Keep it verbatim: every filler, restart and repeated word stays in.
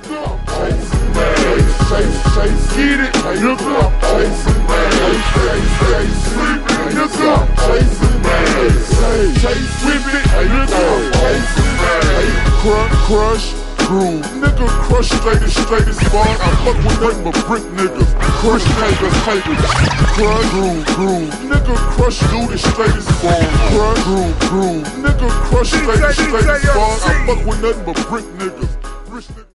nigga. I'm chasing bags, chase, chase, get it, nigga. I'm chasing bags, chase, chase, sleeping, nigga. I'm chasing bags, chase, chase, whip it, nigga. I'm chasing bags, crush, crush, groove, nigga. Crush straight as straight as bar. I fuck with nothing but brick niggas. Crush niggas, haters. Crush, groove, groove, nigga. Crush dude as straight as bar. Crush, groove, groove, nigga. Crush straight as straight as bar. I fuck with nothing but brick niggas.